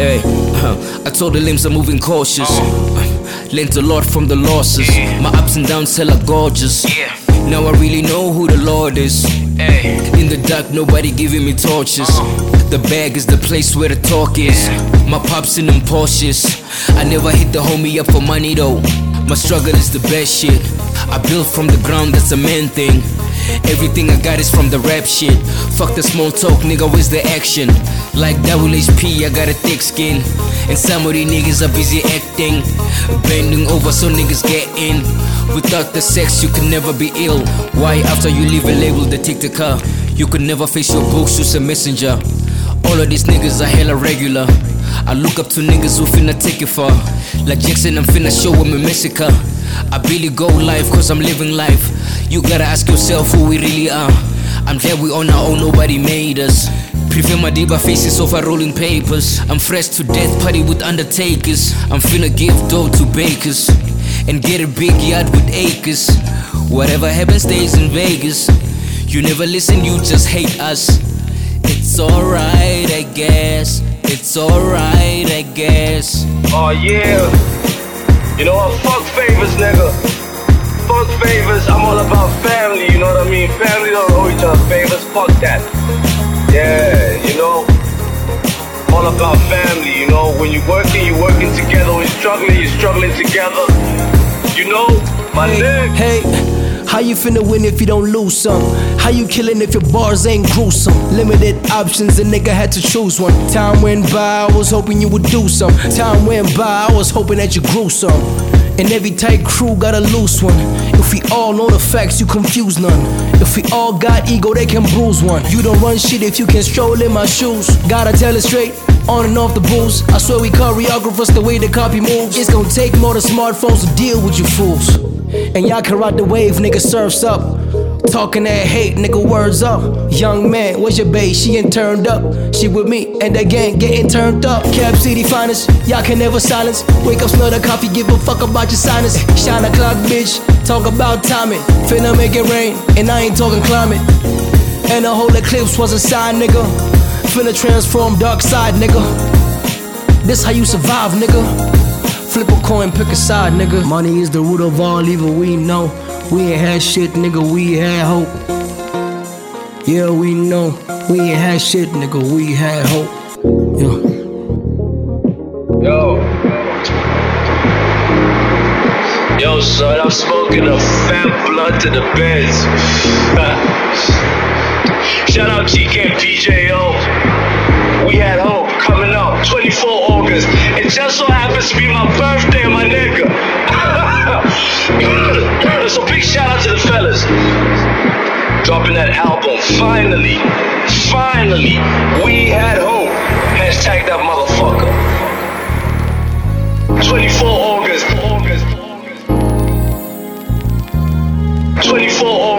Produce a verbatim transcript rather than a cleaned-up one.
Hey, uh, I told the limbs I'm moving cautious. Uh, learned a lot from the losses. My ups and downs hella gorgeous. Now I really know who the Lord is. In the dark, nobody giving me torches. The bag is the place where the talk is. My pops in them Porsches. I never hit the homie up for money though. My struggle is the best shit. I built from the ground, that's a man thing. Everything I got is from the rap shit. Fuck the small talk, nigga, where's the action? Like double H P, I got a thick skin. And some of these niggas are busy acting, bending over so niggas get in. Without the sex, you can never be ill. Why after you leave a label, they take the car? You could never face your books, just a messenger. All of these niggas are hella regular. I look up to niggas who finna take it far. Like Jackson, I'm finna show him a massacre. I barely go live cause I'm living life. You gotta ask yourself who we really are. I'm glad we on our own, nobody made us. Prefer my diva faces over rolling papers. I'm fresh to death, party with undertakers. I'm finna give dough to bakers and get a big yard with acres. Whatever happens stays in Vegas. You never listen, you just hate us. It's alright, I guess. It's alright, I guess. Oh yeah. You know what? Fuck favors, nigga. Fuck favors. I'm all about family, you know what I mean? Family don't owe each other favors. Fuck that. Yeah, you know. All about family, you know. When you're working, you're working together. When you're struggling, you're struggling together. You know, my nigga. Hey. How you finna win if you don't lose some? How you killing if your bars ain't gruesome? Limited options, a nigga had to choose one. Time went by, I was hoping you would do some. Time went by, I was hoping that you grew some. And every tight crew got a loose one. If we all know the facts, you confuse none. If we all got ego, they can bruise one. You don't run shit if you can stroll in my shoes. Gotta tell it straight, on and off the booze. I swear we choreographers the way the copy moves. It's gonna take more than smartphones to deal with you fools. And y'all can ride the wave, nigga, surfs up. Talking that hate, nigga, words up. Young man, where's your bae? She ain't turned up. She with me, and that gang getting turned up. Cap City finest, y'all can never silence. Wake up, smell the coffee, give a fuck about your sinus. Shine a clock, bitch, talk about timing. Finna make it rain, and I ain't talking climate. And the whole eclipse was a sign, nigga. Finna transform dark side, nigga. This how you survive, nigga. Flip a coin, pick a side, nigga. Money is the root of all evil, we know. We ain't had shit, nigga, we had hope. Yeah, we know. We ain't had shit, nigga, we had hope. Yeah. Yo. Yo, son, I'm smoking a fat blunt to the beds. Shout out G K P J, yo. We had hope coming up, twenty-fourth of August. It just so happens to be my birthday, my nigga. So big shout out to the fellas. Dropping that album, finally, finally, we had hope. Hashtag that motherfucker. twenty-fourth of August. twenty-fourth of August.